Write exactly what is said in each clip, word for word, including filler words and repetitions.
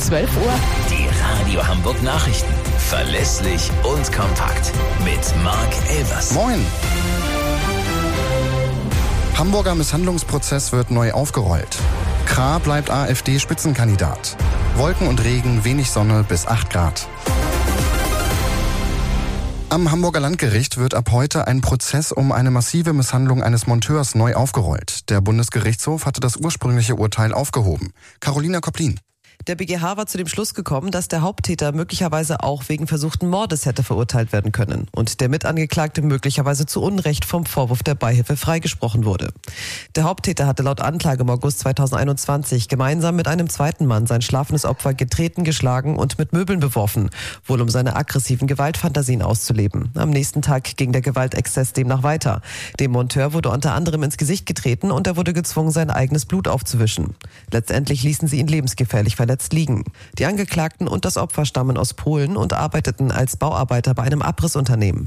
zwölf Uhr. Die Radio Hamburg Nachrichten. Verlässlich und kompakt. Mit Marc Elvers. Moin. Hamburger Misshandlungsprozess wird neu aufgerollt. Krah bleibt AfD-Spitzenkandidat. Wolken und Regen, wenig Sonne bis acht Grad. Am Hamburger Landgericht wird ab heute ein Prozess um eine massive Misshandlung eines Monteurs neu aufgerollt. Der Bundesgerichtshof hatte das ursprüngliche Urteil aufgehoben. Carolina Koplin. Der B G H war zu dem Schluss gekommen, dass der Haupttäter möglicherweise auch wegen versuchten Mordes hätte verurteilt werden können und der Mitangeklagte möglicherweise zu Unrecht vom Vorwurf der Beihilfe freigesprochen wurde. Der Haupttäter hatte laut Anklage im August zweitausendeinundzwanzig gemeinsam mit einem zweiten Mann sein schlafendes Opfer getreten, geschlagen und mit Möbeln beworfen, wohl um seine aggressiven Gewaltfantasien auszuleben. Am nächsten Tag ging der Gewaltexzess demnach weiter. Dem Monteur wurde unter anderem ins Gesicht getreten und er wurde gezwungen, sein eigenes Blut aufzuwischen. Letztendlich ließen sie ihn lebensgefährlich verletzt liegen. Die Angeklagten und das Opfer stammen aus Polen und arbeiteten als Bauarbeiter bei einem Abrissunternehmen.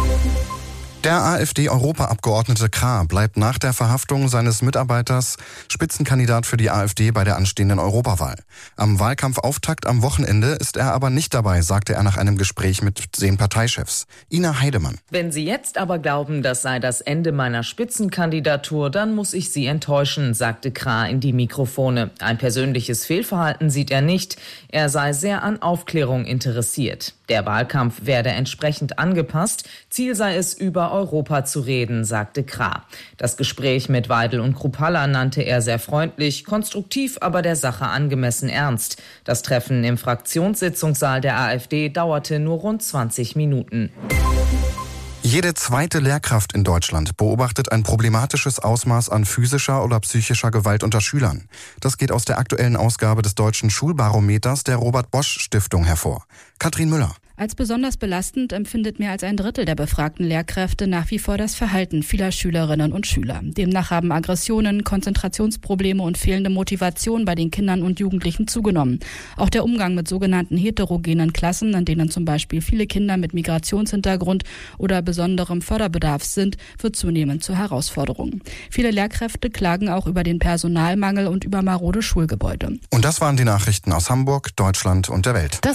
Der AfD-Europaabgeordnete Krah bleibt nach der Verhaftung seines Mitarbeiters Spitzenkandidat für die AfD bei der anstehenden Europawahl. Am Wahlkampfauftakt am Wochenende ist er aber nicht dabei, sagte er nach einem Gespräch mit den Parteichefs. Ina Heidemann. Wenn Sie jetzt aber glauben, das sei das Ende meiner Spitzenkandidatur, dann muss ich Sie enttäuschen, sagte Krah in die Mikrofone. Ein persönliches Fehlverhalten sieht er nicht. Er sei sehr an Aufklärung interessiert. Der Wahlkampf werde entsprechend angepasst. Ziel sei es, über Europa zu reden, sagte Krah. Das Gespräch mit Weidel und Kruppalla nannte er sehr freundlich, konstruktiv, aber der Sache angemessen ernst. Das Treffen im Fraktionssitzungssaal der AfD dauerte nur rund zwanzig Minuten. Jede zweite Lehrkraft in Deutschland beobachtet ein problematisches Ausmaß an physischer oder psychischer Gewalt unter Schülern. Das geht aus der aktuellen Ausgabe des Deutschen Schulbarometers der Robert-Bosch-Stiftung hervor. Katrin Müller. Als besonders belastend empfindet mehr als ein Drittel der befragten Lehrkräfte nach wie vor das Verhalten vieler Schülerinnen und Schüler. Demnach haben Aggressionen, Konzentrationsprobleme und fehlende Motivation bei den Kindern und Jugendlichen zugenommen. Auch der Umgang mit sogenannten heterogenen Klassen, in denen zum Beispiel viele Kinder mit Migrationshintergrund oder besonderem Förderbedarf sind, wird zunehmend zur Herausforderung. Viele Lehrkräfte klagen auch über den Personalmangel und über marode Schulgebäude. Und das waren die Nachrichten aus Hamburg, Deutschland und der Welt.